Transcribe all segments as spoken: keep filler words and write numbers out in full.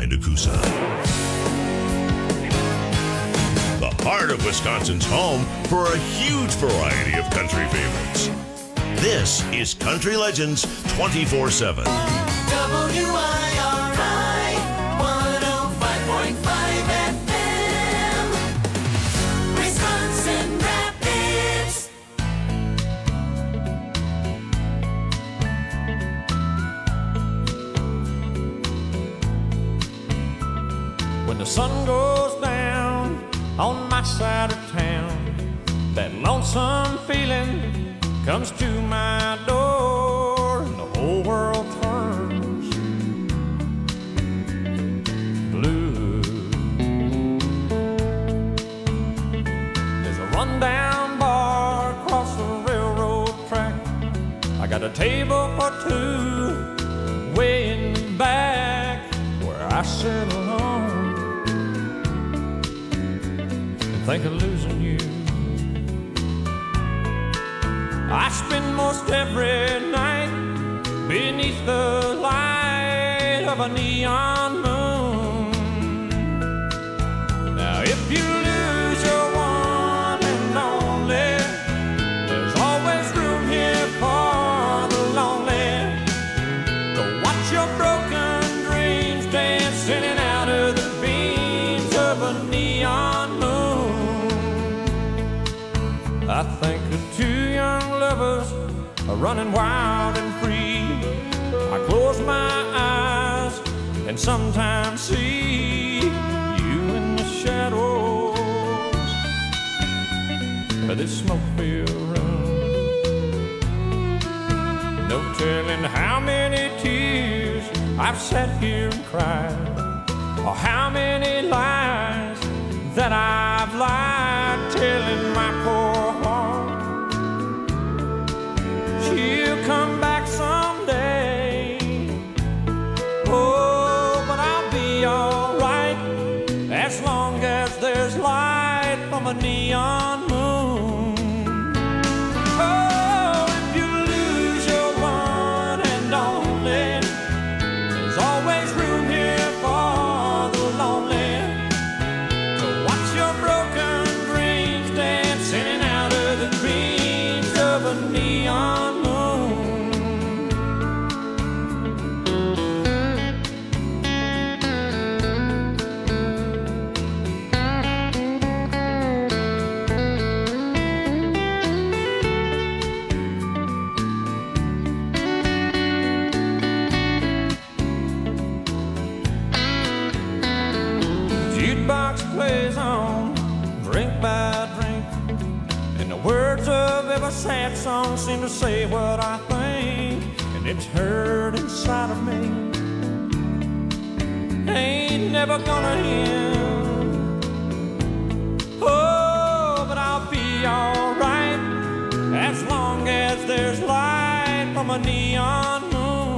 behind a Coosa. The heart of Wisconsin's home for a huge variety of country favorites. This is Country Legends twenty-four seven. W I R I one oh five point five F M, Wisconsin Rapids. When the sun goes down on my side of town, that lonesome feeling comes to my door and the whole world turns blue. There's a rundown bar across the railroad track. I got a table for two way in the back where I sit alone and think of losing you. I spend most every night beneath the light of a neon moon. Now if you lose your one and only, there's always room here for the lonely. Go watch your broken dreams dancing in out of the beams of a neon moon. I think of two young lovers are running wild and free. I close my eyes and sometimes see you in the shadows of this smoke-filled room. No telling how many tears I've sat here and cried, or how many lies that I've lied, telling my poor heart she'll come back someday. Oh, but I'll be alright as long as there's light from a neon moon. Oh, if you lose your one and only, there's always room here for the lonely. So watch your broken dreams dancing out of the dreams of a neon. Jukebox plays on, drink by drink, and the words of every sad song seem to say what I think, and it's hurt inside of me. Ain't never gonna end. Oh, but I'll be alright as long as there's light from a neon moon.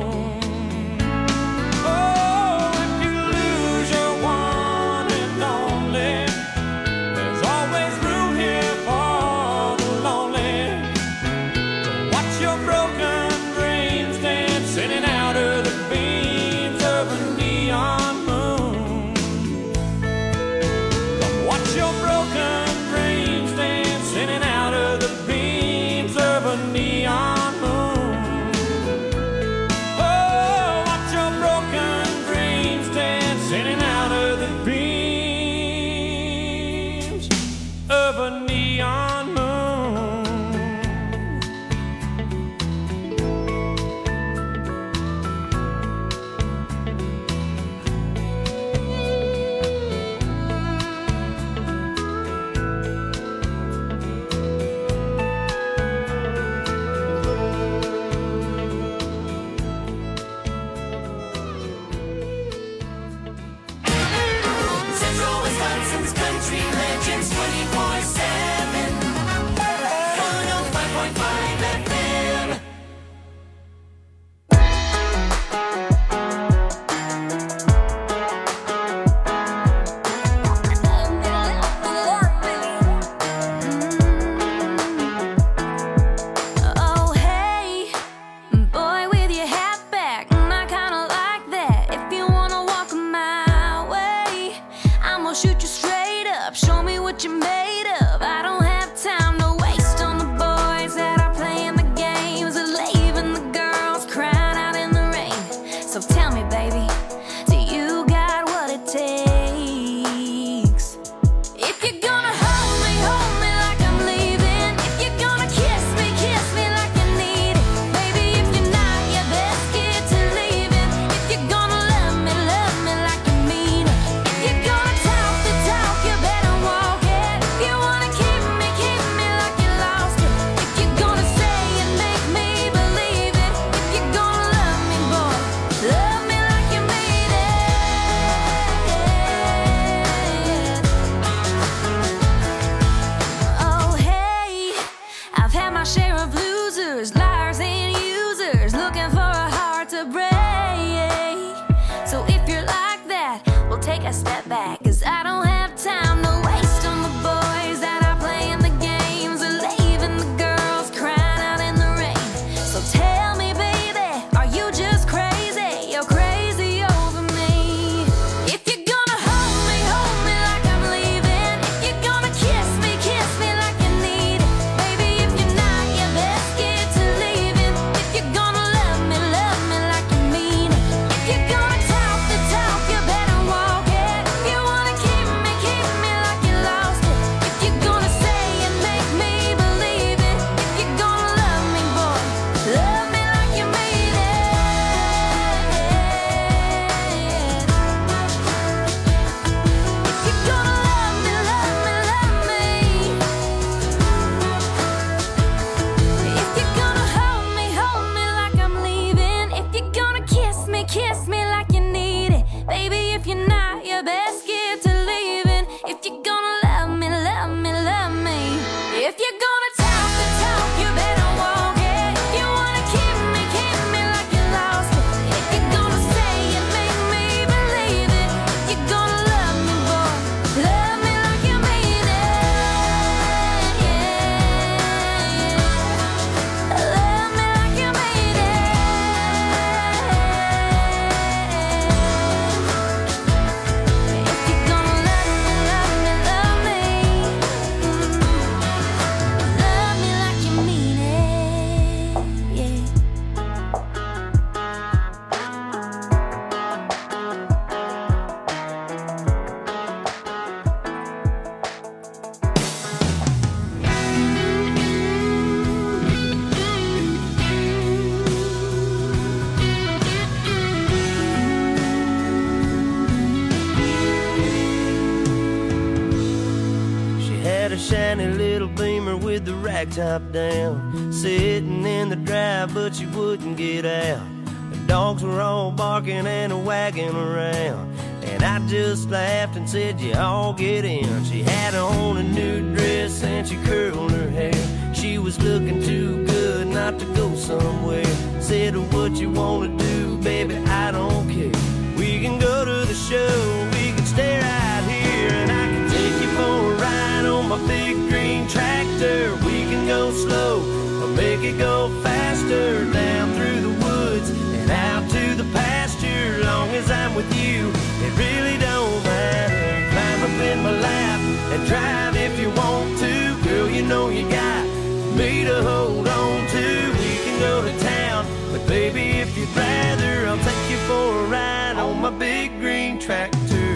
Oh, if you lose your one and only, there's always room here for the lonely. So watch your broken dreams dancing in out of the beams of a neon moon. Come watch your broken dreams dancing in out of the beams of a neon moon. Oh, watch your broken dreams dancing in out of the beams of a neon moon. Central Wisconsin's Country Legends twenty-four seven, one oh five point five F M. Oh, hey, boy with your hat back, I kinda like that. If you wanna walk a mile, to break. So if you're like that, we'll take a step back, 'cause I don't have time to waste on the boys that are playing the games or leaving the girls crying out in the rain. So tell me, baby, are you just crazy? You're crazy over me. If you're gonna hold me, hold me like I'm leaving. If you're gonna kiss me, kiss me like you need it. Baby, if you're not, you best get to leaving. If you're gonna love me, love me like you mean it. If you're gonna talk the talk, you better walk it. If you wanna keep me, keep me like you lost it. If you're gonna say and make me believe it. If you're gonna love me, boy, love me like you mean it. If you're gonna love me, love me, love me. If you're gonna hold me, hold me like I'm leaving. If you're gonna kiss me, kiss me like you need it. Baby, if you're not, you best get to leaving. If you're gonna love me, love me, love me. If you're gonna talk the talk, you better walk it. If you wanna keep me, keep me like you lost it. If you're gonna say and make me believe it. If you're gonna love me, boy, love me like you mean it. Yeah. Love me like you mean it. If you're gonna love me, love me, love me. Love me like you mean it. Yeah. She had a shiny little Beamer with the rag top down, sitting in the drive, but she wouldn't get out. The dogs were all barking and a wagging around, and I just laughed and said, "You all get in." She had on a new dress and she curled her hair. She was looking too good not to go somewhere. Said, "What you wanna do, baby, I don't care. We can go to the show, we can stay right here, and I can take you for a ride on my big green tractor. We can go slow or make it go faster, down through the woods and out to the pasture. Long as I'm with you, it really don't matter. Climb up in my lap and drive if you want to. Girl, you know you got me to hold on to. We can go to town, but baby, if you'd rather, I'll take you for a ride on my big green tractor.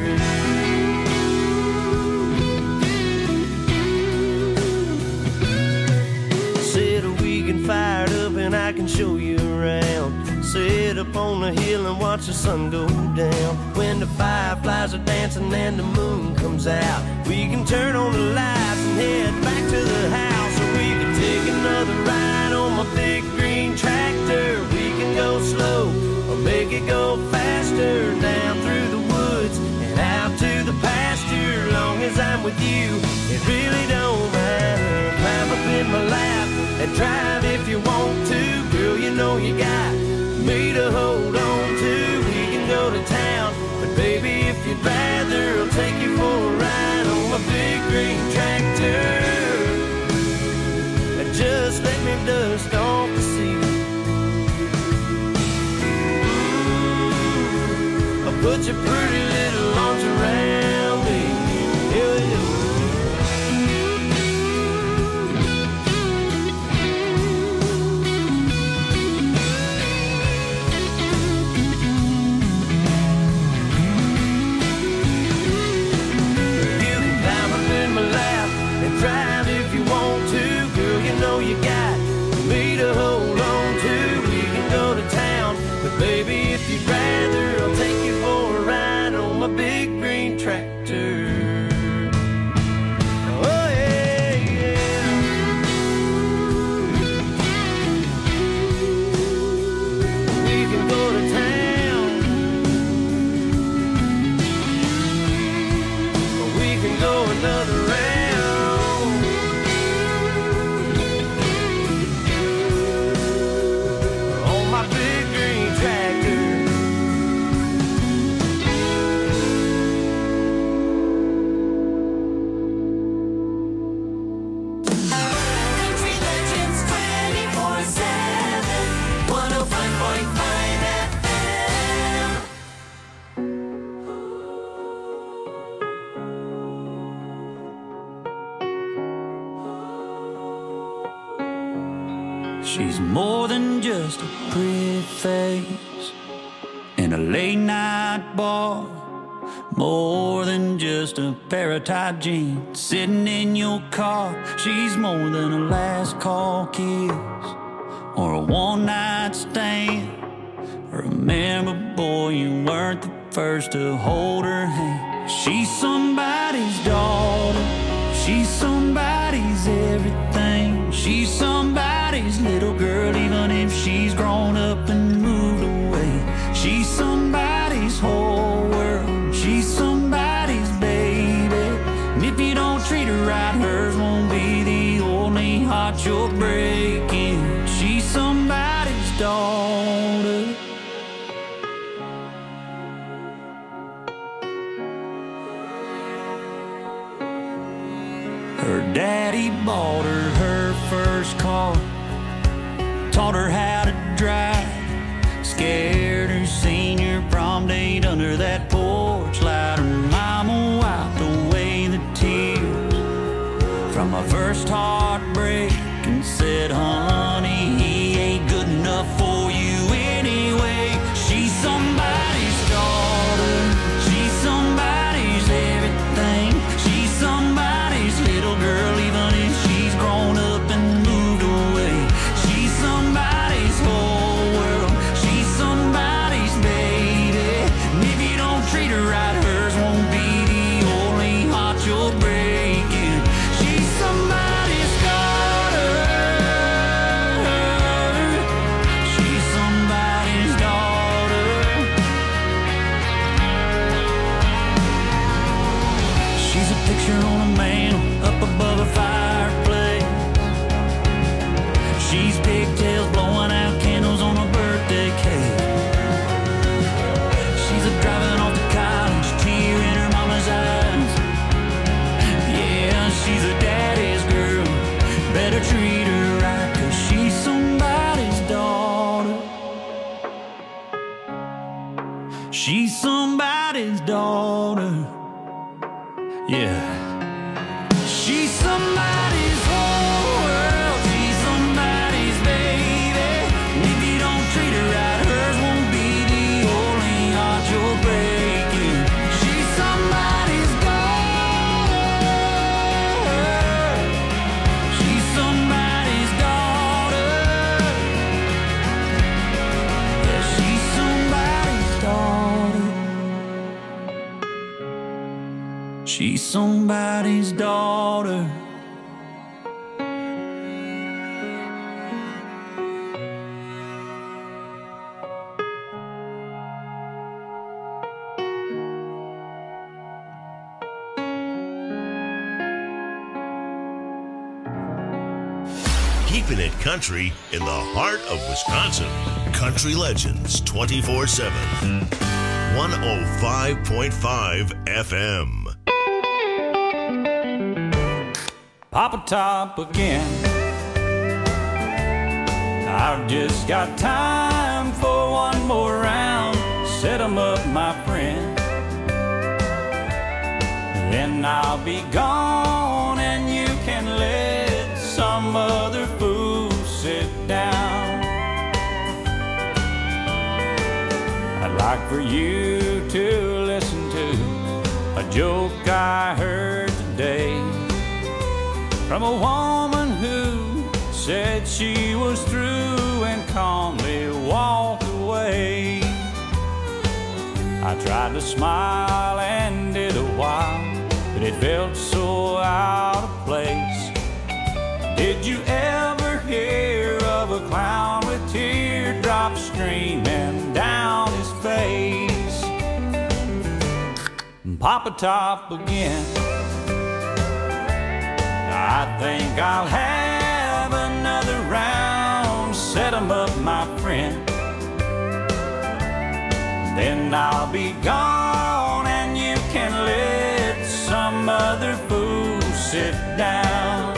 Said we can fire it up and I can show you around. Sit up on the hill and watch the sun go down. When the fireflies are dancing and the moon comes out, we can turn on the lights and head back to the house. Or we can take another ride on my big green tractor. We can go slow or make it go faster, down through the woods and out to the pasture. Long as I'm with you, it really don't matter. Climb up in my lap and drive if you want to. Girl, you know you got me to hold on to. We can go to town, but baby, if you'd rather, I'll take you for a ride on my big green tractor. Just let me dust off the seat. I'll put your pretty little arms around me. Yeah, yeah. You can climb up in my lap and drive if you want to. Girl, you know you got me to hold on to. We can go to town, but baby, if you'd rather, I'll take you for a ride on my big green tractor. Oh yeah, yeah. We can go to town, or we can go another round on my big green tractor. She's more than just a pretty face in a late night bar, more than just a pair of tight jeans sitting in your car. She's more than a last call kiss or a one night stand. Remember, boy, you weren't the first to hold her hand. She's somebody's daughter, she's somebody's everything. She's somebody's little girl, even if she's grown up and moved away. She's somebody's whole world, she's somebody's baby. And if you don't treat her right, hers won't be the only heart you're breaking. She's somebody's daughter. Her daddy bought her her first car, taught her how to drive, scared her senior prom date under that porch light. Her mama wiped away the tears from my first heartbreak and said, honey, he ain't good enough for you anyway. She's somebody's daughter, she's somebody's everything. She's somebody's little girl, even if she's grown up and moved away. She's somebody's whole world, she's somebody's baby. And if you don't treat her right, hers won't be the only heart you're breaking. She's somebody's daughter, she's somebody's daughter. She's a picture on a mantle up above a fireplace. She's pigtails blowing out candles on a birthday cake. She's a driving off to college, tear in her mama's eyes. Yeah, she's a daddy's girl, better treat her right, 'cause she's somebody's daughter. She's somebody's daughter. Yeah. She's somebody's whole world, she's somebody's baby. And if you don't treat her right, hers won't be the only heart you're breaking. She's somebody's daughter, she's somebody's daughter. Yeah, she's somebody's daughter. She's somebody's daughter. Keeping it country in the heart of Wisconsin. Country Legends twenty-four seven. one oh five point five F M. Papa Top again. I've just got time for one more round. Set 'em up, my friend. Then I'll be gone and you can let some other fool sit down. I'd like for you to listen to a joke I heard today from a woman who said she was through and calmly walked away. I tried to smile and did a while, but it felt so out of place. Did you ever hear of a clown with teardrops streaming down his face? Papa Top again. I think I'll have another round. Set 'em up, my friend. Then I'll be gone and you can let some other fool sit down.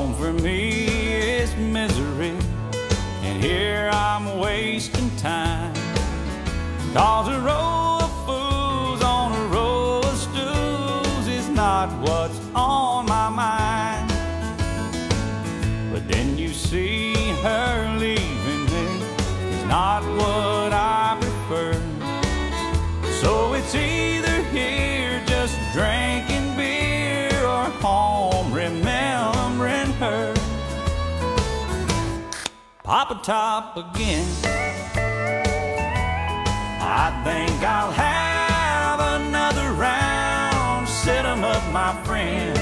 home for me is misery, and here I'm wasting time. Cause a row of fools on a row of stools is not what's on my mind. But then you see her leaving me, it's not what I prefer. So it's either here just drinking beer or home remembering her. Papa Top again. I think I'll have another round, set 'em up, my friend.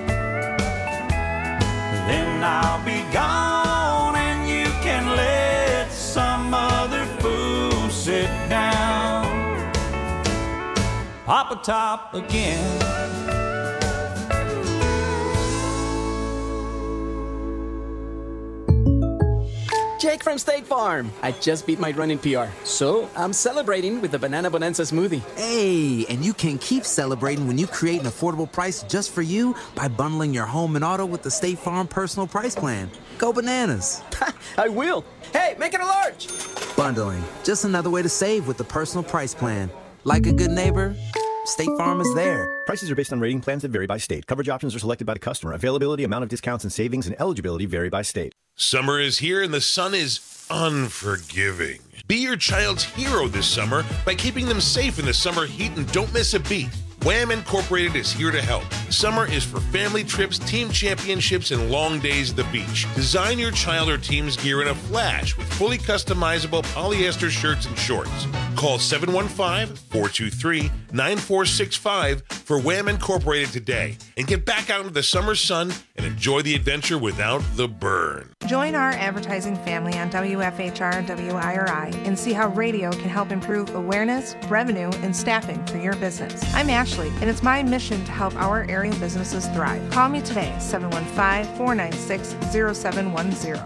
Then I'll be gone and you can let some other fool sit down. Papa Top again. Jake from State Farm. I just beat my running P R, so I'm celebrating with the Banana Bonanza smoothie. Hey, and you can keep celebrating when you create an affordable price just for you by bundling your home and auto with the State Farm Personal Price Plan. Go bananas. I will. Hey, make it a large. Bundling, just another way to save with the Personal Price Plan. Like a good neighbor, State Farm is there. Prices are based on rating plans that vary by state. Coverage options are selected by the customer. Availability, amount of discounts and savings, and eligibility vary by state. Summer is here and the sun is unforgiving. Be your child's hero this summer by keeping them safe in the summer heat and don't miss a beat. Wham Incorporated is here to help. Summer is for family trips, team championships, and long days at the beach. Design your child or team's gear in a flash with fully customizable polyester shirts and shorts. Call seven one five, four two three, nine four six five for Wham Incorporated today and get back out into the summer sun and enjoy the adventure without the burn. Join our advertising family on W F H R W I R I and see how radio can help improve awareness, revenue, and staffing for your business. I'm Ashley, and it's my mission to help our area businesses thrive. Call me today, seven one five, four nine six, zero seven one zero.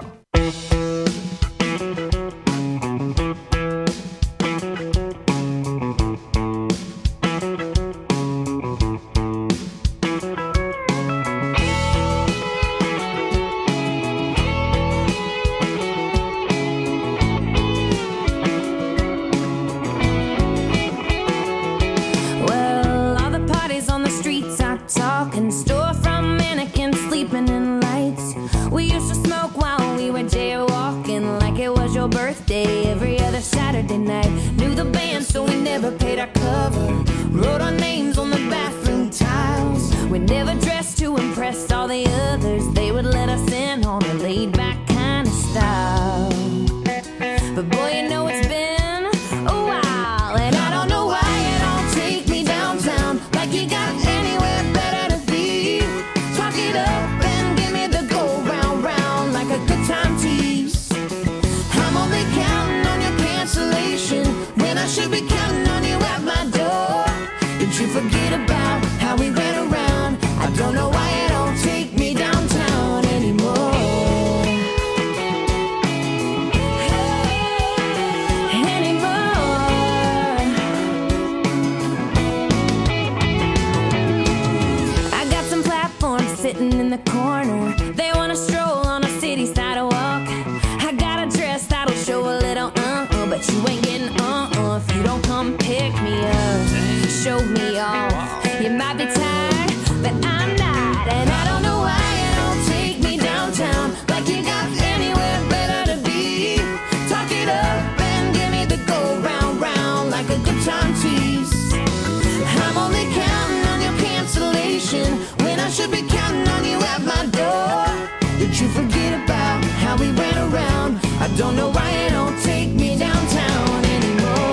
Talking store from mannequins sleeping in lights. We used to smoke while we were jaywalking like it was your birthday every other Saturday night. Knew the band so we never paid our cover. Wrote our names on the bathroom tiles. We never dressed to impress all the others. They would let us in on a laid back kind of style. But boy, you know it's been a while, and I don't know why you don't take me downtown like you got anywhere better to be. Talk it up and give me the go round round like a good time tease. I'm only counting on your cancellation when I should be counting on you at my door. Did you forget about how we ran around? I don't know why you don't take me downtown anymore. Sitting in the corner, they want to stroll on a city sidewalk. I got a dress that'll show a little uh-uh, but you ain't getting uh-uh if you don't come pick me up, show me off. You might be tired, but I'm not, and I don't know why you don't take me downtown like you got anywhere better to be. Talk it up and give me the go round round like a good time tease. I'm only counting on your cancellation when I should be counting on you at my door. Did you forget about how we ran around? I don't know why you don't take me downtown anymore.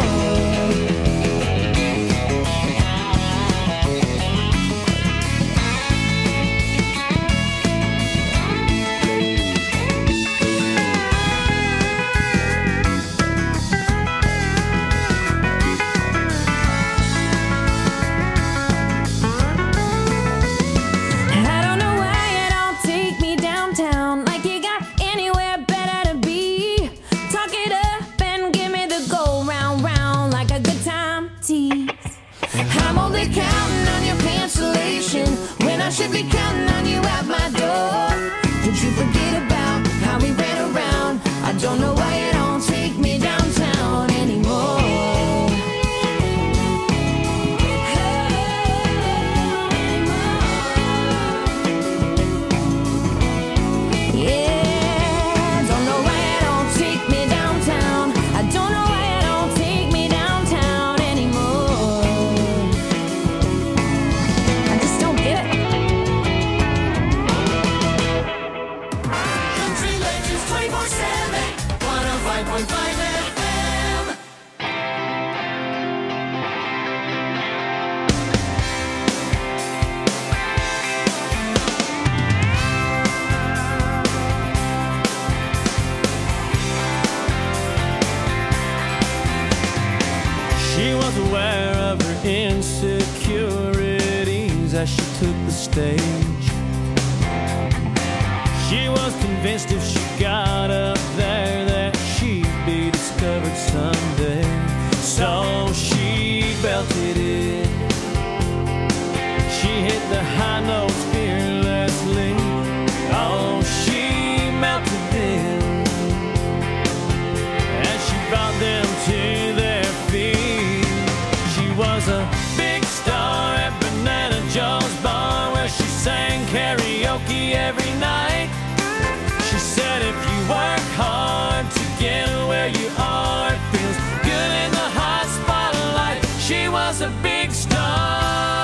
took the stage. She was convinced if she got up there that she'd be discovered someday. So she belted it. She hit the high notes fearlessly. Oh, she melted them as she brought them to their feet. She was a big star at Banana Joe's bar where she sang karaoke every night. She said if you work hard to get where you are, it feels good in the hot spotlight. She was a big star.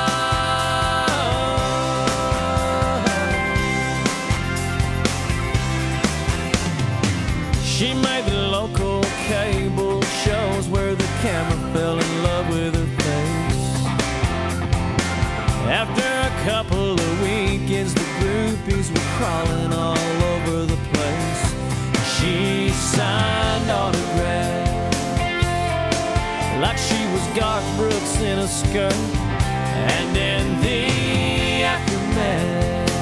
She made the local cable shows where the camera fell in love with her face. After a couple of weekends, the groupies were crawling all over the place. She signed autographs like she was Garth Brooks in a skirt. And in the aftermath,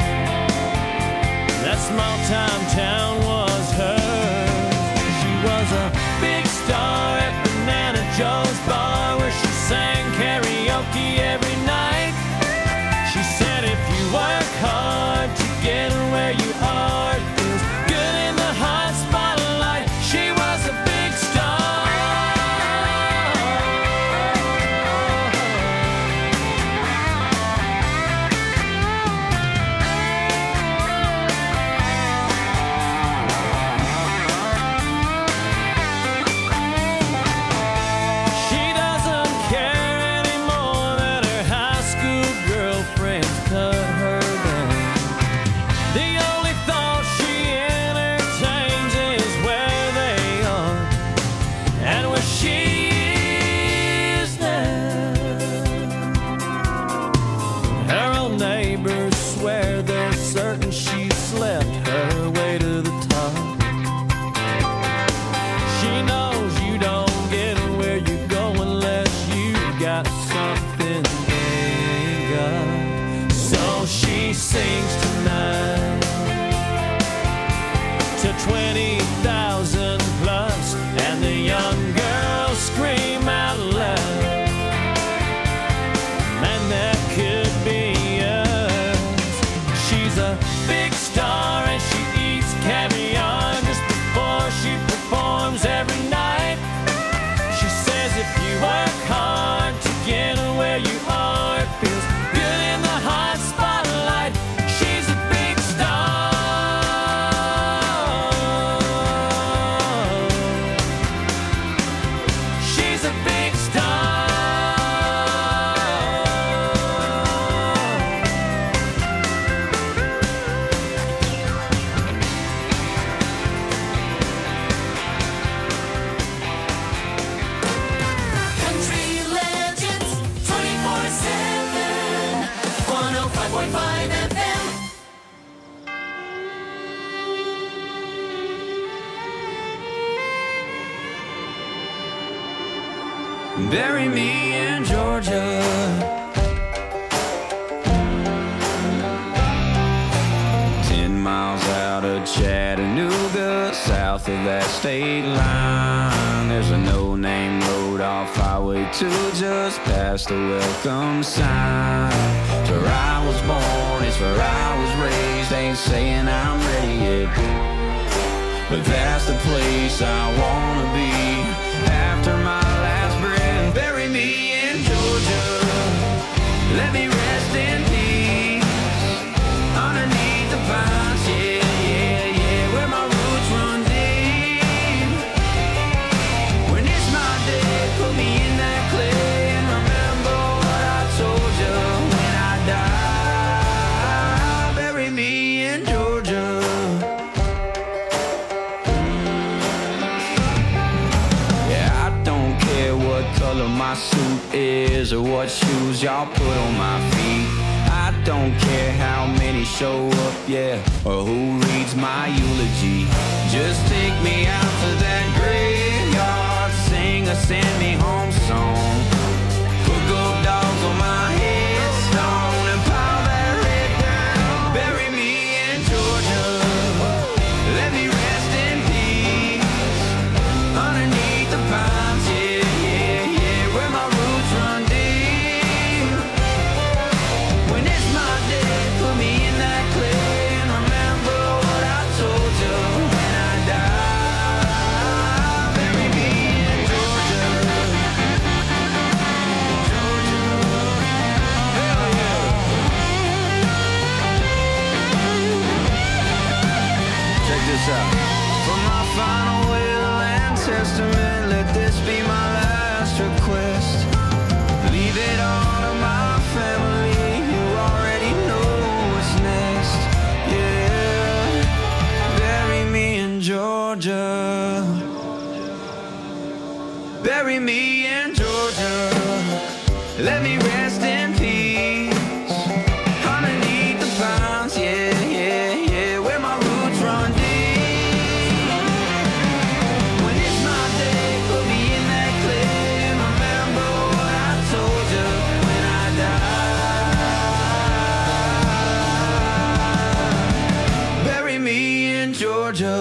that small time town was hers. She was a big star at Banana Joe's bar where she sang karaoke every night. She said if you work hard to get where you are, it feels good in the hot spotlight. She was a big star. She doesn't care anymore that her high school girlfriends cut her down. The only thought she entertains is where they are and where she is now. Her old neighbors swear they're certain she slept her way to the top. She knows you don't get where you go unless you got something they got. So she sings tonight to twenty thousand plus, and the young girls scream out loud, man, that could be us. She's a big star and she eats caviar just before she performs every night. She says if you work hard to get where you are, it feels good in the hot spotlight. She's a big star. She's a big star. Country Legends twenty-four seven, one oh five point five F M. Bury me in Georgia. Ten miles out of Chattanooga, south of that state line, there's a no-name road off Highway two, just past the welcome sign. It's where I was born, it's where I was raised. Ain't saying I'm ready yet, but that's the place I wanna be after my last breath. Bury me in Georgia, let me rest in peace underneath the pines, yeah, yeah, yeah, where my roots run deep. When it's my day, put me in that clay and remember what I told you when I die. Bury me in Georgia. Yeah, I don't care what color my suit is or what shoes y'all put on my feet. I don't care how many show up, yeah, or who reads my eulogy. Just take me out to that graveyard, sing a send me home song. Put gold dogs on my headstone and pile side. For my final will and testament, let this be my last request. Leave it all to my family, who already know what's next. Yeah, bury me in Georgia. Bury me in Georgia. Let me rest in peace underneath the pines. Yeah, yeah, yeah, where my roots run deep. When it's my day, put me in that clay and remember what I told you when I die. Bury me in Georgia.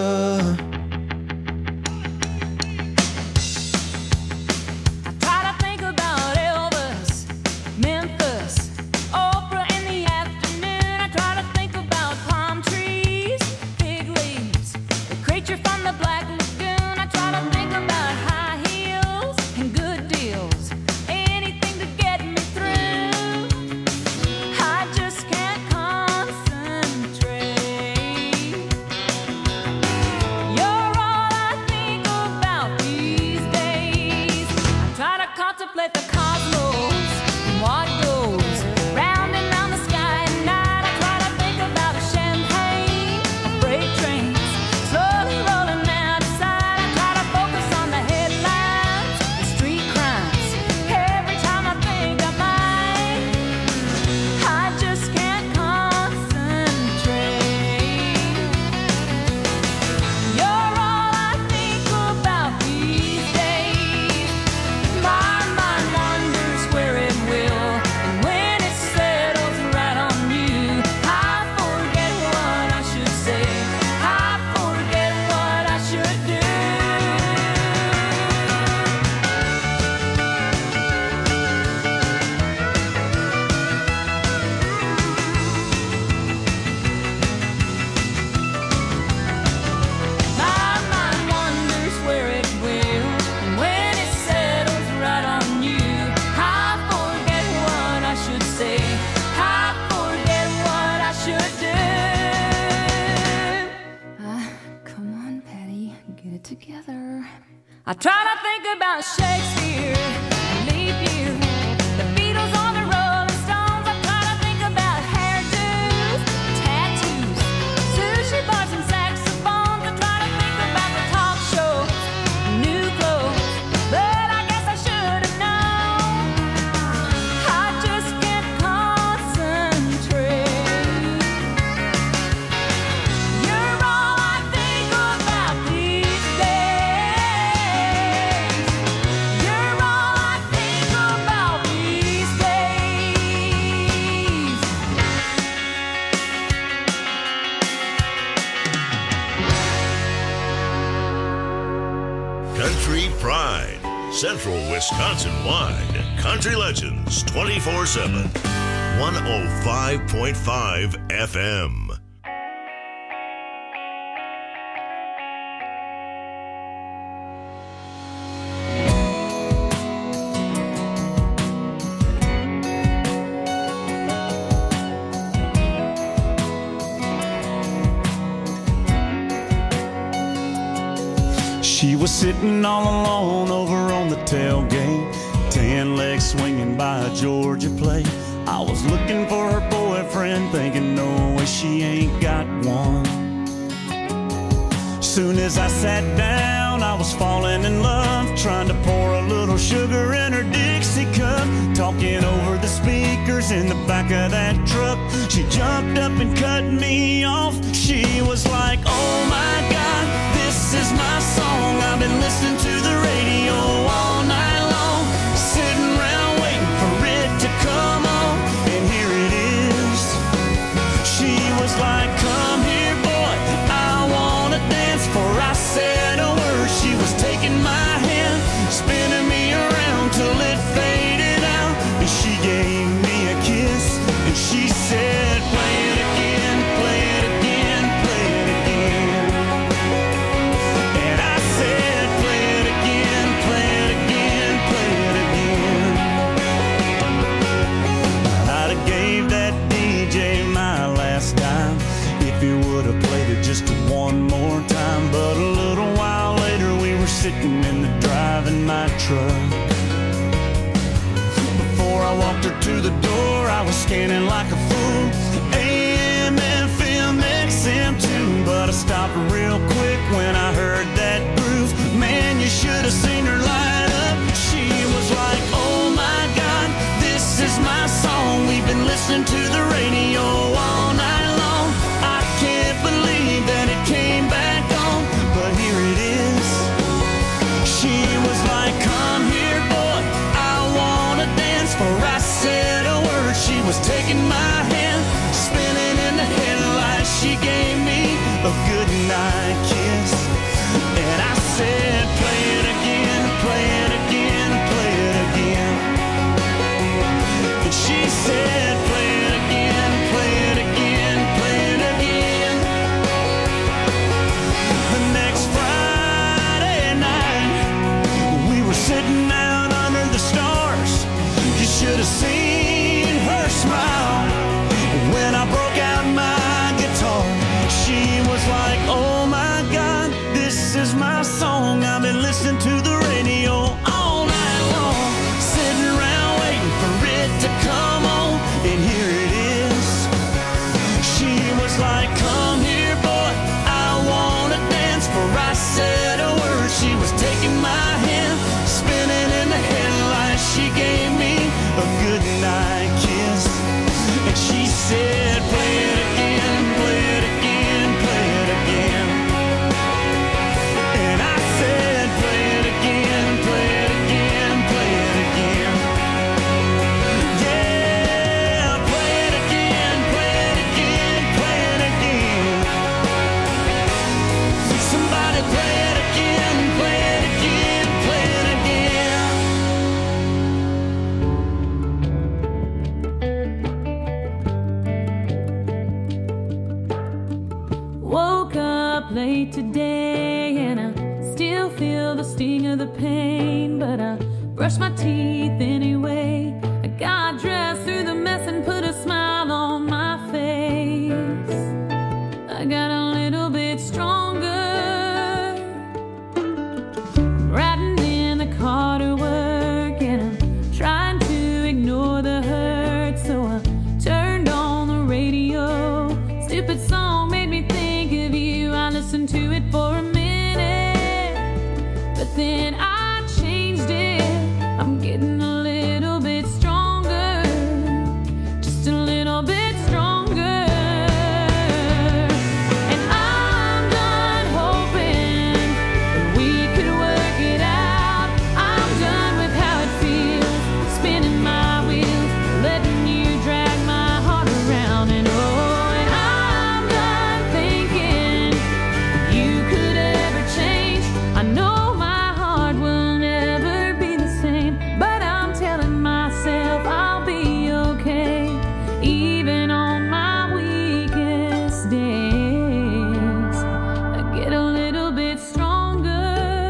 I try to think about Shakespeare, leap year, the Beatles on the Rolling Stones. I try to think about hairdos, tattoos, sushi bars and saxophones. I try to think about the talk shows, new clothes, but I guess I should have known. I just can't concentrate. You're all I think about these days. Country Pride, Central Wisconsin wide. Country Legends twenty-four seven. one oh five point five F M. She was sitting all alone over on the tailgate, tan legs swinging by a Georgia plate. I was looking for her boyfriend, thinking no way she ain't got one. Soon as I sat down, I was falling in love, trying to pour a little sugar in her Dixie cup, talking over the speakers in the back of that truck. She jumped up and cut me off. She was like, oh my God, this is my song. I've been listening to the radio all night long, sitting around waiting for it to come on, and here it is. She was like, come here boy, I wanna dance. Before I said a word, she was taking my hand, spinning me around till it faded out, and she gave me a kiss, and she said, play it again, play you would have played it just one more time. But a little while later we were sitting in the driving my truck. Before I walked her to the door, I was scanning like a fool. A M, F M, X M too. But I stopped real quick when I heard that groove. Man, you should have seen her light up. She was like, oh my God, this is my song. We've been listening to the radio all night long. I can't believe that it came back on, but here it is. She was like, come here, boy, I wanna dance. For I said a word, she was taking my hand, spinning in the headlights. She gave me a good night kiss, and I said, play it again, play it again, play it again. And she said, play it again, play it again, play it again. The next Friday night, we were sitting out under the stars. You should have seen her smile when I broke out my guitar. She was like, oh my God, this is my song. I've been listening to the radio all night long, sitting around waiting for it to come on, and here it is. She was like, come here, boy, I wanna dance. For I said a word, she was taking my hand, spinning in the headlights. She gave me a good night kiss, and she said, play it again, play it again, play it again. And I said, play it again, play it again, play it again. Yeah, play it again, play it again, play it again. Somebody play it again, play it again, play it again. Woke up late today and I still feel the sting of the pain, but I brush my teeth anyway. I got dressed through the mess and put a smile on my face. I got a little bit stronger, riding in the car to work, and I'm trying to ignore the hurt, so I turned on the radio. Stupid song made me think of you. I listened to it for a minute, but then I changed it. I'm getting a little bit stronger, just a little bit stronger. And I'm done hoping that we could work it out. I'm done with how it feels, spinning my wheels, letting you drag my heart around. And oh, and I'm done thinking you could ever change. I know my heart will never be the same, but I'm telling myself I'll be okay, even on my weakest days. I get a little bit stronger.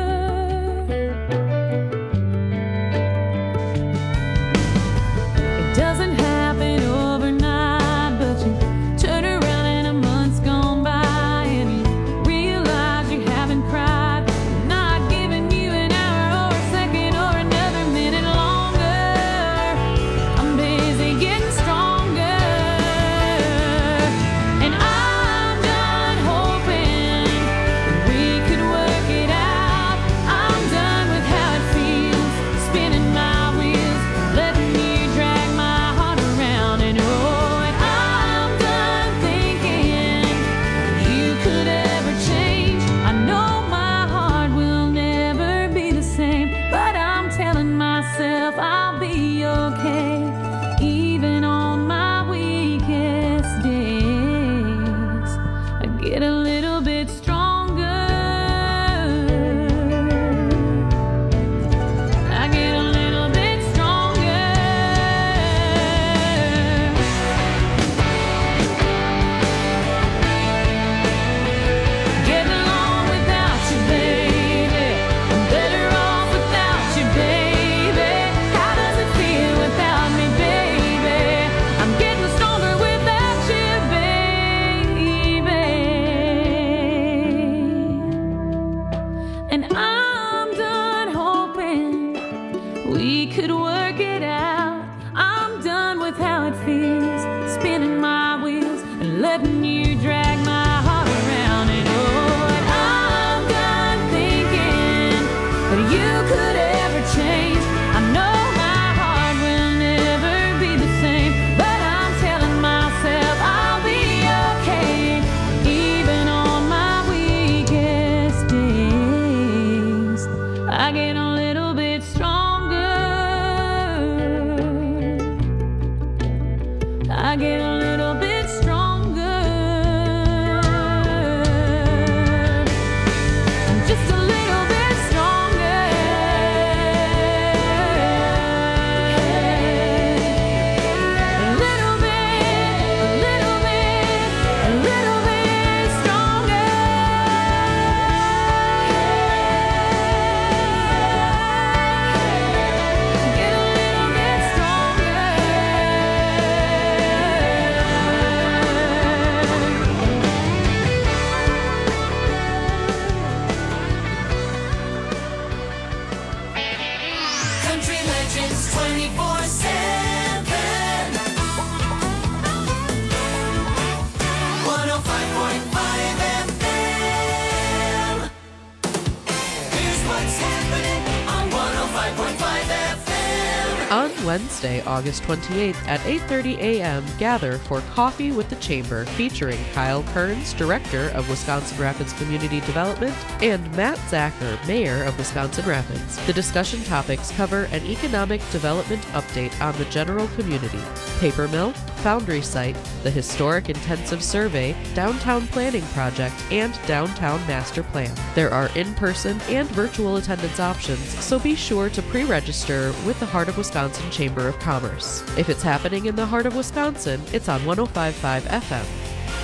It doesn't happen overnight, but you turn around and a month's gone by, and you realize you haven't cried. I'm not giving you an hour or a second or another minute longer. I'm busy getting stronger, and I'm done hoping that we could work it out. I'm done with how it feels, spinning my wheels, letting you drag my heart around. And oh, and I'm done thinking you could ever change. I know my heart will never be the same, but I'm telling myself I'll be okay, even on my weakest days. I get a little bit stronger. I get a little bit stronger. Getting along without you, baby. I'm better off without you, baby. How does it feel without me, baby? I'm getting stronger without you, baby. Wednesday, August twenty-eighth at eight thirty a.m., gather for Coffee with the Chamber, featuring Kyle Kearns, Director of Wisconsin Rapids Community Development, and Matt Zacher, Mayor of Wisconsin Rapids. The discussion topics cover an economic development update on the general community, paper mill, foundry site, the historic intensive survey, downtown planning project, and downtown master plan. There are in-person and virtual attendance options, so be sure to pre-register with the Heart of Wisconsin Chamber of Commerce. If it's happening in the heart of Wisconsin, it's on one oh five point five F M.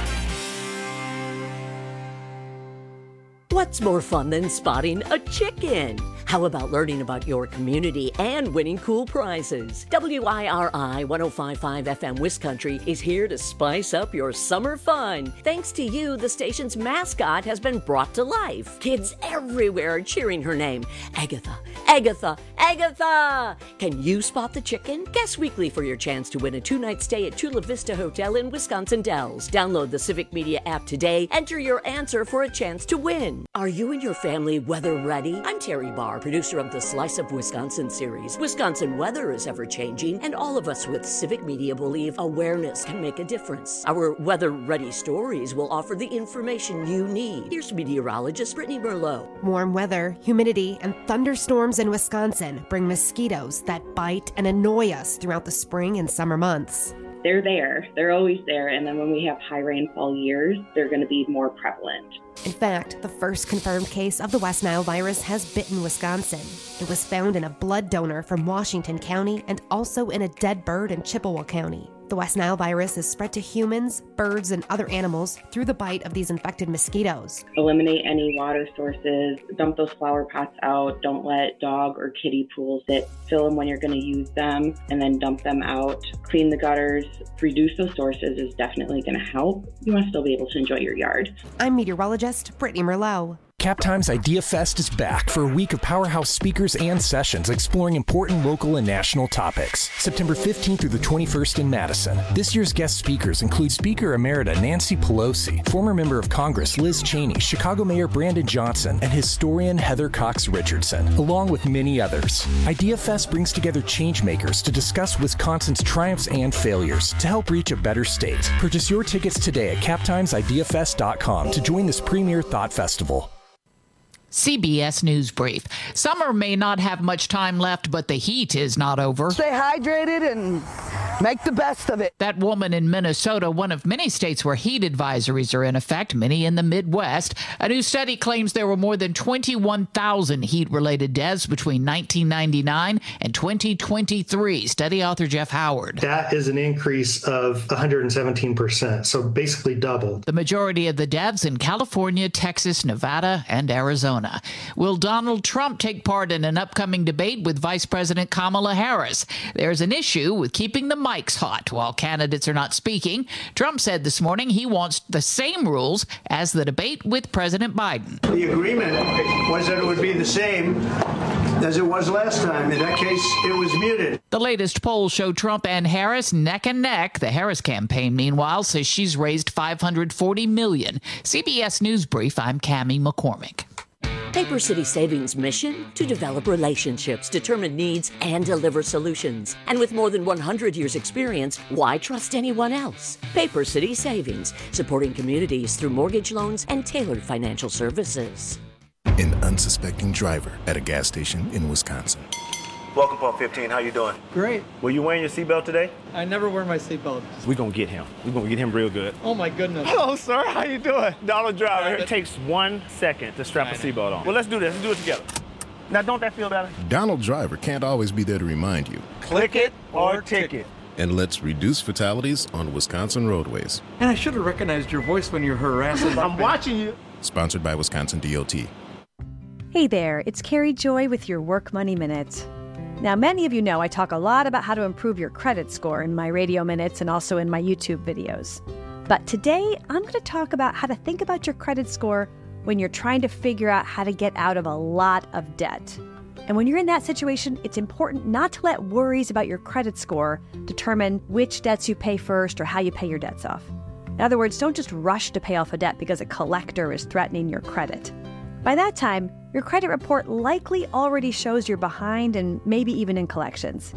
What's more fun than spotting a chicken? How about learning about your community and winning cool prizes? W I R I one oh five point five F M Wiscountry is here to spice up your summer fun. Thanks to you, the station's mascot has been brought to life. Kids everywhere are cheering her name. Agatha, Agatha, Agatha! Can you spot the chicken? Guess weekly for your chance to win a two-night stay at Chula Vista Hotel in Wisconsin Dells. Download the Civic Media app today. Enter your answer for a chance to win. Are you and your family weather ready? I'm Terry Barr, producer of the Slice of Wisconsin series. Wisconsin weather is ever-changing, and all of us with Civic Media believe awareness can make a difference. Our weather-ready stories will offer the information you need. Here's meteorologist Brittany Merlot. Warm weather, humidity, and thunderstorms in Wisconsin bring mosquitoes that bite and annoy us throughout the spring and summer months. They're there. They're always there. And then when we have high rainfall years, they're going to be more prevalent. In fact, the first confirmed case of the West Nile virus has bitten Wisconsin. It was found in a blood donor from Washington County and also in a dead bird in Chippewa County. The West Nile virus is spread to humans, birds, and other animals through the bite of these infected mosquitoes. Eliminate any water sources, dump those flower pots out, don't let dog or kitty pools sit, fill them when you're going to use them, and then dump them out. Clean the gutters, reduce those sources is definitely going to help. You want to still be able to enjoy your yard. I'm meteorologist Brittany Merlot. CapTime's Idea Fest is back for a week of powerhouse speakers and sessions exploring important local and national topics. September fifteenth through the twenty-first in Madison. This year's guest speakers include Speaker Emerita Nancy Pelosi, former member of Congress Liz Cheney, Chicago Mayor Brandon Johnson, and historian Heather Cox Richardson, along with many others. Idea Fest brings together changemakers to discuss Wisconsin's triumphs and failures to help reach a better state. Purchase your tickets today at cap times idea fest dot com to join this premier thought festival. C B S News Brief. Summer may not have much time left, but the heat is not over. Stay hydrated and make the best of it. That woman in Minnesota, one of many states where heat advisories are in effect, many in the Midwest. A new study claims there were more than twenty-one thousand heat-related deaths between nineteen ninety-nine and twenty twenty-three. Study author Jeff Howard. That is an increase of one hundred seventeen percent, so basically doubled. The majority of the deaths in California, Texas, Nevada, and Arizona. Will Donald Trump take part in an upcoming debate with Vice President Kamala Harris? There's an issue with keeping the mics hot while candidates are not speaking. Trump said this morning he wants the same rules as the debate with President Biden. The agreement was that it would be the same as it was last time. In that case, it was muted. The latest polls show Trump and Harris neck and neck. The Harris campaign, meanwhile, says she's raised five hundred forty million dollars. C B S News Brief, I'm Cammie McCormick. Paper City Savings' mission? To develop relationships, determine needs, and deliver solutions. And with more than one hundred years experience, why trust anyone else? Paper City Savings, supporting communities through mortgage loans and tailored financial services. An unsuspecting driver at a gas station in Wisconsin. Welcome, Pump fifteen. How you doing? Great. Were you wearing your seatbelt today? I never wear my seatbelt. We're going to get him. We're going to get him real good. Oh, my goodness. Hello, sir. How you doing? Donald Driver. It takes one second to strap a seatbelt on. Well, let's do this. Let's do it together. Now, don't that feel better? Donald Driver can't always be there to remind you. Click it or ticket. And let's reduce fatalities on Wisconsin roadways. And I should have recognized your voice when you're harassing. I'm watching you. Sponsored by Wisconsin D O T. Hey there, it's Carrie Joy with your Work Money Minute. Now, many of you know I talk a lot about how to improve your credit score in my radio minutes and also in my YouTube videos. But today, I'm going to talk about how to think about your credit score when you're trying to figure out how to get out of a lot of debt. And when you're in that situation, it's important not to let worries about your credit score determine which debts you pay first or how you pay your debts off. In other words, don't just rush to pay off a debt because a collector is threatening your credit. By that time, your credit report likely already shows you're behind and maybe even in collections.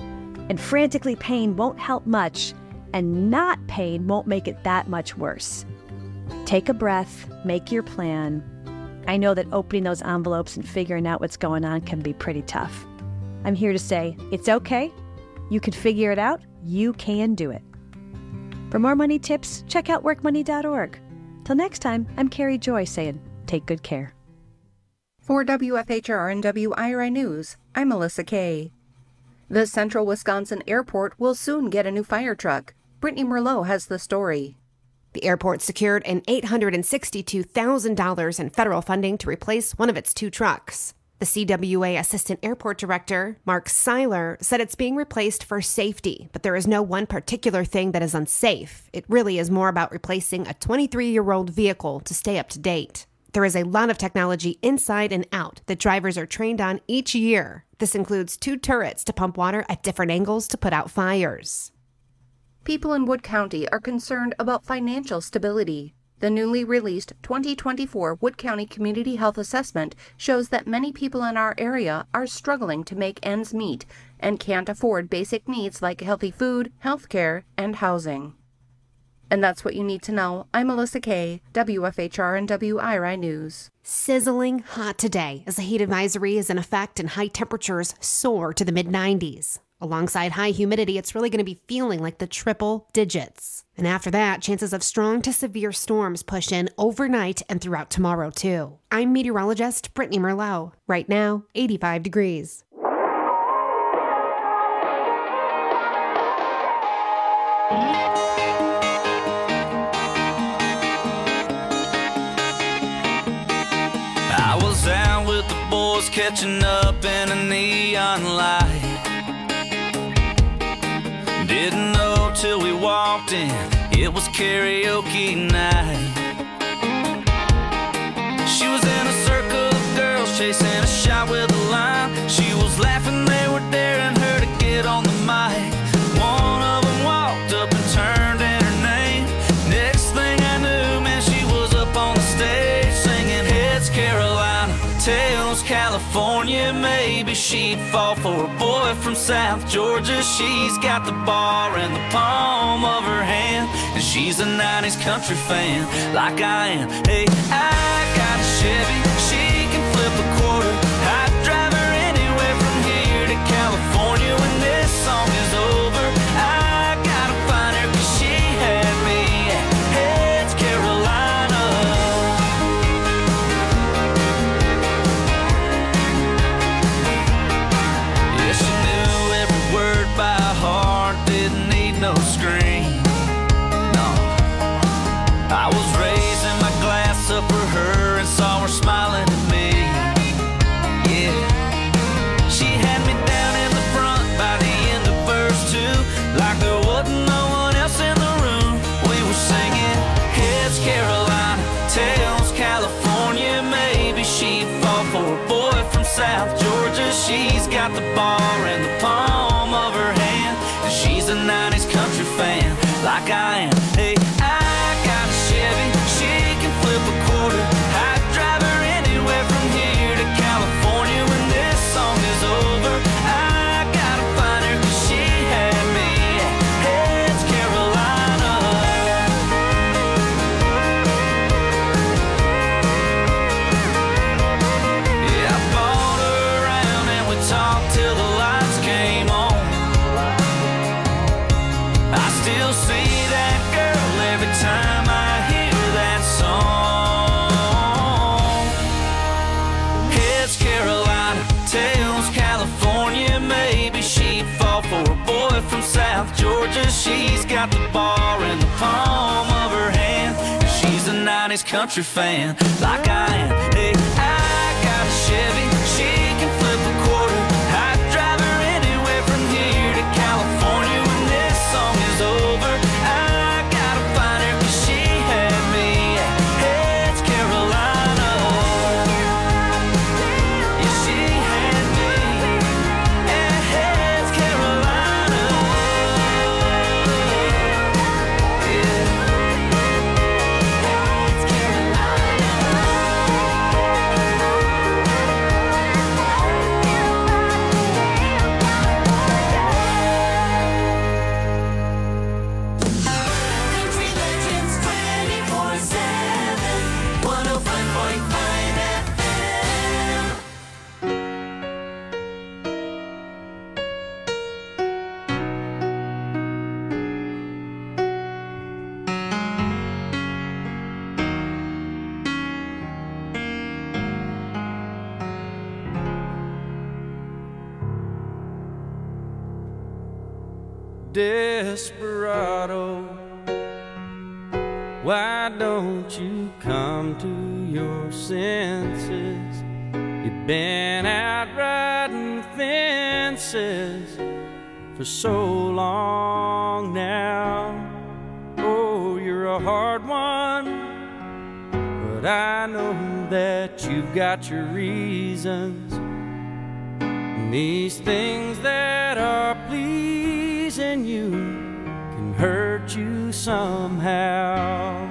And frantically paying won't help much, and not paying won't make it that much worse. Take a breath, make your plan. I know that opening those envelopes and figuring out what's going on can be pretty tough. I'm here to say, it's okay. You can figure it out. You can do it. For more money tips, check out work money dot org. Till next time, I'm Carrie Joy saying, take good care. For W F H R and W I R I News, I'm Melissa Kay. The Central Wisconsin Airport will soon get a new fire truck. Brittany Merlot has the story. The airport secured an eight hundred sixty-two thousand dollars in federal funding to replace one of its two trucks. The C W A Assistant Airport Director, Mark Seiler, said it's being replaced for safety, but there is no one particular thing that is unsafe. It really is more about replacing a twenty-three-year-old vehicle to stay up to date. There is a lot of technology inside and out that drivers are trained on each year. This includes two turrets to pump water at different angles to put out fires. People in Wood County are concerned about financial stability. The newly released twenty twenty-four Wood County Community Health Assessment shows that many people in our area are struggling to make ends meet and can't afford basic needs like healthy food, health care, and housing. And that's what you need to know. I'm Melissa Kay, W F H R and W I R I News. Sizzling hot today as the heat advisory is in effect and high temperatures soar to the mid nineties. Alongside high humidity, it's really going to be feeling like the triple digits. And after that, chances of strong to severe storms push in overnight and throughout tomorrow, too. I'm meteorologist Brittany Merlot. Right now, eighty-five degrees. I was out with the boys catching up in a neon light. Didn't know till we walked in, it was karaoke night. She was in a circle of girls chasing a shot with a line. She was laughing, they were daring her to get on the mic. One of them walked up and turned in her name. Next thing I knew, man, she was up on the stage singing Heads Carolina, Tails California. Maybe she'd fall for a boy from South Georgia. She's got the bar in the palm of her hand, and she's a nineties country fan like I am. Hey, I got a Chevy, she can flip a quarter. I'd drive her anywhere from here to California. When this song is over, I gotta find her, 'cause she had me at Heads Carolina. Yeah, she knew every word by heart, didn't need no screen. No, I was raising my glass up for her and saw her smiling at me. Yeah, she had me down in the front by the end of verse two, like there wasn't no one else in the room. We were singing Heads Carolina, Tails California. Maybe she'd fall for a boy from South Georgia. She's got the bar in the palm of her hand, and she's a nineties country fan like I am. Hey, I got a Chevy, she can flip a quarter. I'd drive her anywhere from here to California. When this song is over, I gotta find her, 'cause she had me at Heads Carolina. Yeah, I bought her around and we talked till the lights came on. I still see that girl every time I hear that song. Heads Carolina, Tails California. Maybe she'd fall for a boy from South Georgia. She's got the bar in the palm of her hand, and she's a nineties country fan like I am. Hey, I got a Chevy, she can flip a quarter. I'd drive her anywhere from here to California. When this song is over, I gotta find her, 'cause she had me at Heads Carolina. Yeah, she had me at Heads Carolina. Yeah. Heads Carolina. desperado, why don't you come to your senses? You've been out riding fences for so long now. Oh, you're a hard one, but I know that you've got your reasons. And these things that are pleasing you can hurt you somehow.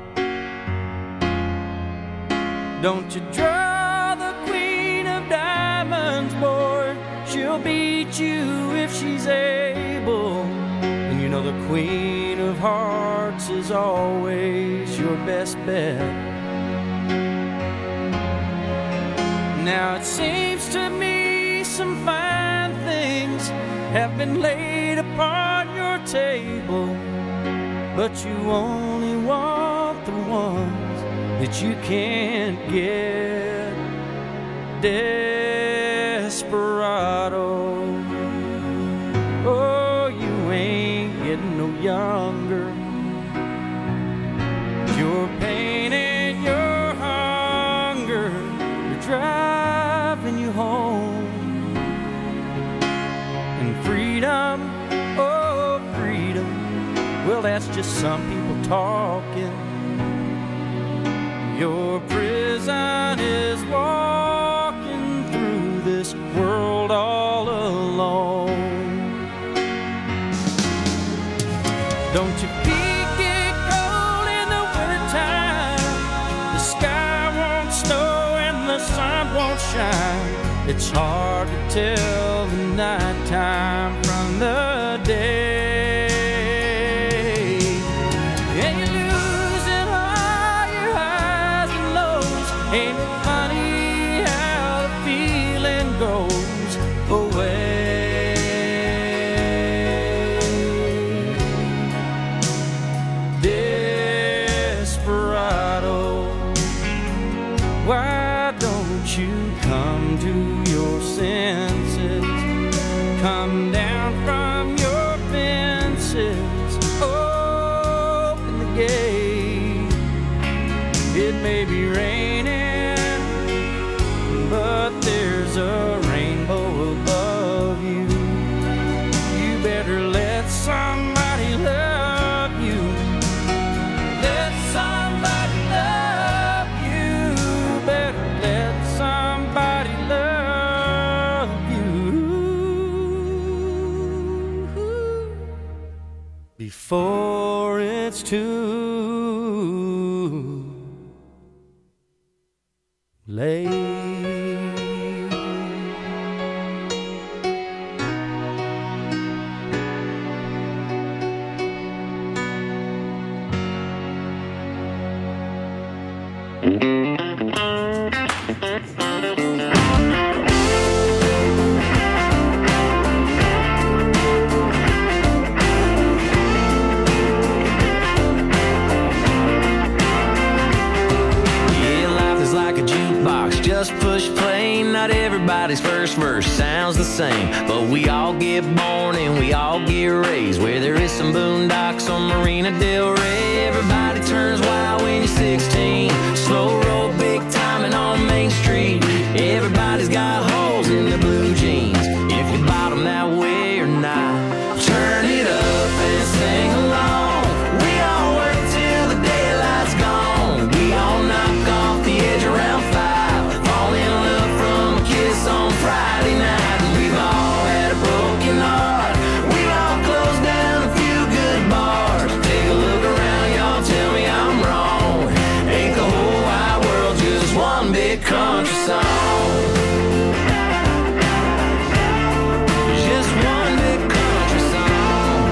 Don't you draw the queen of diamonds, boy. She'll beat you if she's able. And you know the queen of hearts is always your best bet. Now it seems to me some fine things have been laid upon your table, but you only want the ones that you can't get. Desperado, oh, you ain't getting no younger. Your pain and your hunger are driving you home. And freedom, oh, freedom, well, that's just some people talking. Your prison is walking through this world all alone. Don't your feet get cold in the wintertime? The sky won't snow and the sun won't shine. It's hard to tell the nighttime from the day. And you're losing all your highs and lows. Ain't it funny how the feeling goes away? Desperado, why don't you come to your senses? Come down from your fences, open the gate. It may be raining, but there's a rainbow above you. You better let somebody love you. Let somebody love you. Better let somebody love you before it's too late. Just push play, not everybody's first verse sounds the same, but we all get born and we all get raised where there is some boondocks on Marina Del Rey. Everybody turns wild when you're sixteen, slow roll big timing on Main Street. Everybody's got holes in their blue jeans, if you bottom that way or not. Turn it up and sing along. We all work till the daylight's gone. We all knock off the edge around five. On Friday night, and we've all had a broken heart. We've all closed down a few good bars. Take a look around, y'all, tell me I'm wrong. Ain't the whole wide world just one big country song? Just one big country song.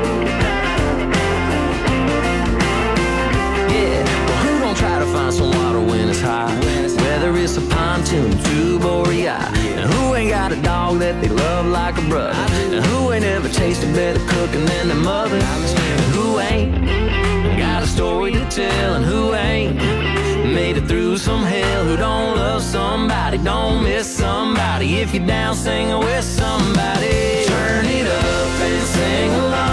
Yeah, well, who gon' try to find some water when it's high? Whether it's a pontoon, tube, or a yacht. And who ain't got a dog that they love like a brother? And who ain't ever tasted better cooking than their mother? And who ain't got a story to tell? And who ain't made it through some hell? Who don't love somebody, don't miss somebody? If you're down, sing with somebody. Turn it up and sing along.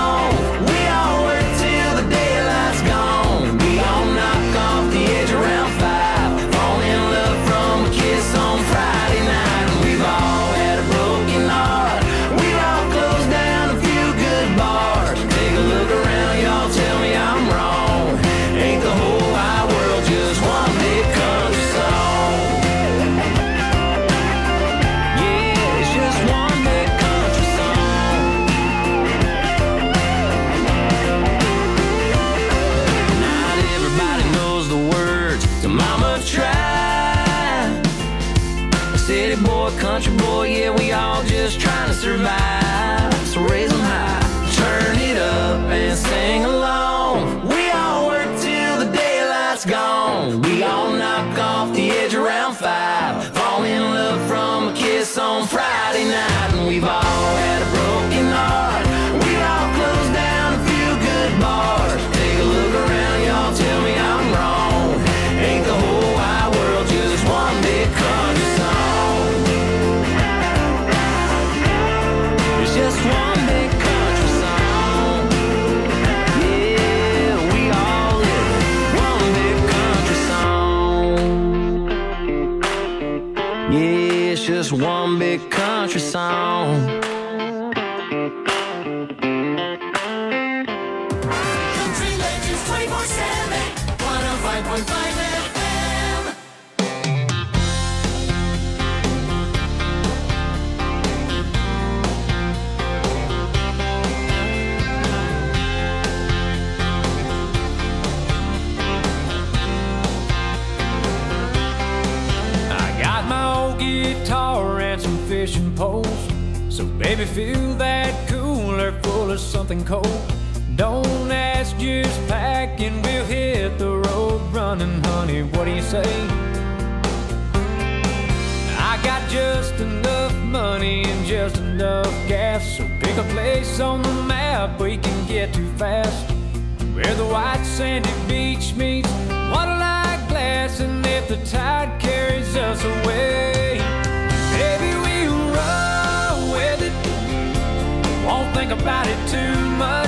try. City boy, country boy, yeah, we all just trying to survive. So raise them high, turn it up and sing along. We all work till the daylight's gone. We all knock off the edge around five. Fall in love from a kiss on Friday night. And we've all had a broken heart. We all closed down a few good bars. Take a look around, y'all, tell me I'm wrong. Ain't the whole wide world just one big country song? It's just one big country song. Yeah, we all live one big country song. Yeah, it's just one big country song. Country Legends twenty-four seven, one oh five point five F M. I got my old guitar and some fishing poles. So baby, fill that cooler full of something cold. Don't ask, just pack and we'll hit the road running, honey. What do you say? I got just enough money and just enough gas. So pick a place on the map we can get to fast, where the white sandy beach meets water-like glass. And if the tide carries us away, baby, we'll roll with it. Won't think about it too much.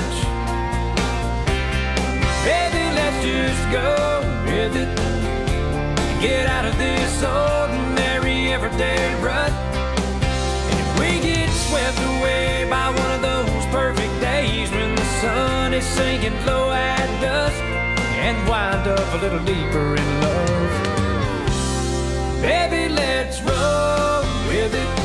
Baby, let's just go with it. Get out of this ordinary everyday rut. And if we get swept away by one of those perfect days when the sun is sinking low at dusk, and wind up a little deeper in love, baby, let's roll with it.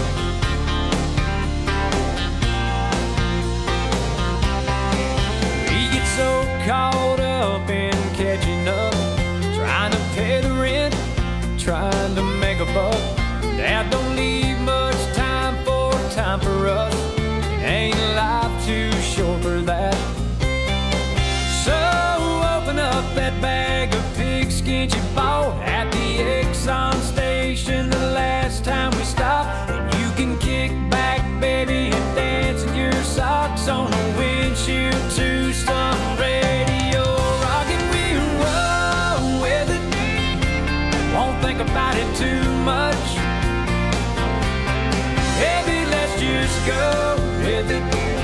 We get so caught up in catching up, trying to pay the rent, trying to make a buck, that don't leave much time for time for us. It ain't life too short for that. So open up that bag of pigskin you bought at the Exxon station the last time we stopped, and you can kick back, baby, and dance in your socks on the windshield to some radio rock. And we'll roll with it, won't think about it too much. Baby, let's just go with it.